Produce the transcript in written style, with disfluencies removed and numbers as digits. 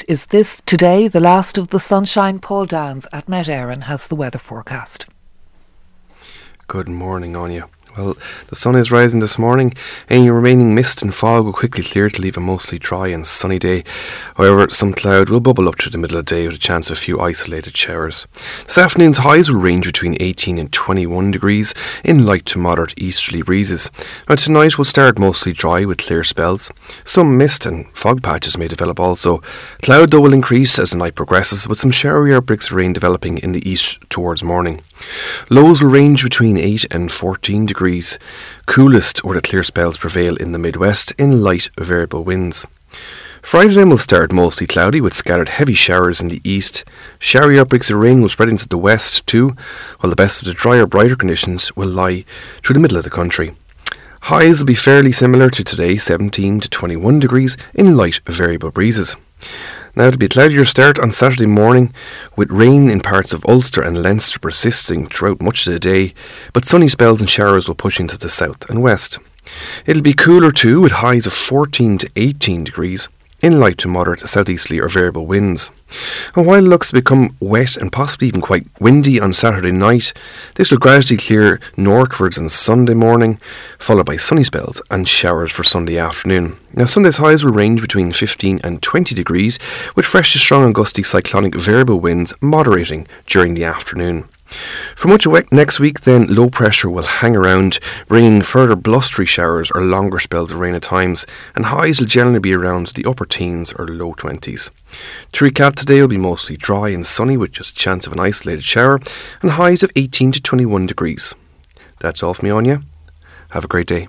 Is this today the last of the sunshine? Paul Downs at Met Éireann has the weather forecast. Good morning, Anya. Well, the sun is rising this morning. Any remaining mist and fog will quickly clear to leave a mostly dry and sunny day. However, some cloud will bubble up through the middle of the day with a chance of a few isolated showers. This afternoon's highs will range between 18 and 21 degrees in light to moderate easterly breezes. Now tonight will start mostly dry with clear spells. Some mist and fog patches may develop also. Cloud though will increase as the night progresses, with some showery outbreaks of rain developing in the east towards morning. Lows will range between 8 and 14 degrees. Coolest or the clear spells prevail in the Midwest in light variable winds. Friday then will start mostly cloudy with scattered heavy showers in the east. Showery outbreaks of rain will spread into the west too, while the best of the drier, brighter conditions will lie through the middle of the country. Highs will be fairly similar to today, 17 to 21 degrees in light variable breezes. Now it'll be a cloudier start on Saturday morning, with rain in parts of Ulster and Leinster persisting throughout much of the day, but sunny spells and showers will push into the south and west. It'll be cooler too, with highs of 14 to 18 degrees in light to moderate southeasterly or variable winds. And while it looks to become wet and possibly even quite windy on Saturday night, this will gradually clear northwards on Sunday morning, followed by sunny spells and showers for Sunday afternoon. Now Sunday's highs will range between 15 and 20 degrees, with fresh to strong and gusty cyclonic variable winds moderating during the afternoon. For much of next week then, low pressure will hang around, bringing further blustery showers or longer spells of rain at times, and highs will generally be around the upper teens or low 20s. To recap, today will be mostly dry and sunny with just a chance of an isolated shower, and highs of 18 to 21 degrees. That's all from me, Anya. Have a great day.